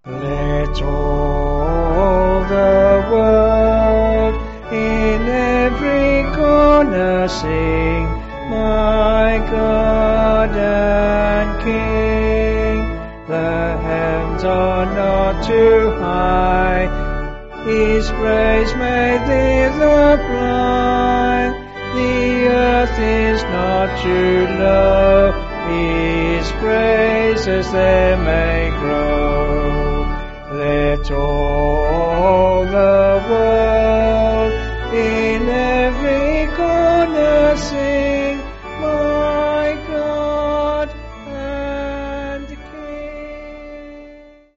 Let all the world in every corner sing, my God and King. The heavens are not too high, His praise may thither fly. The earth is not too low, His praises there may grow. Let all the world in every corner sing,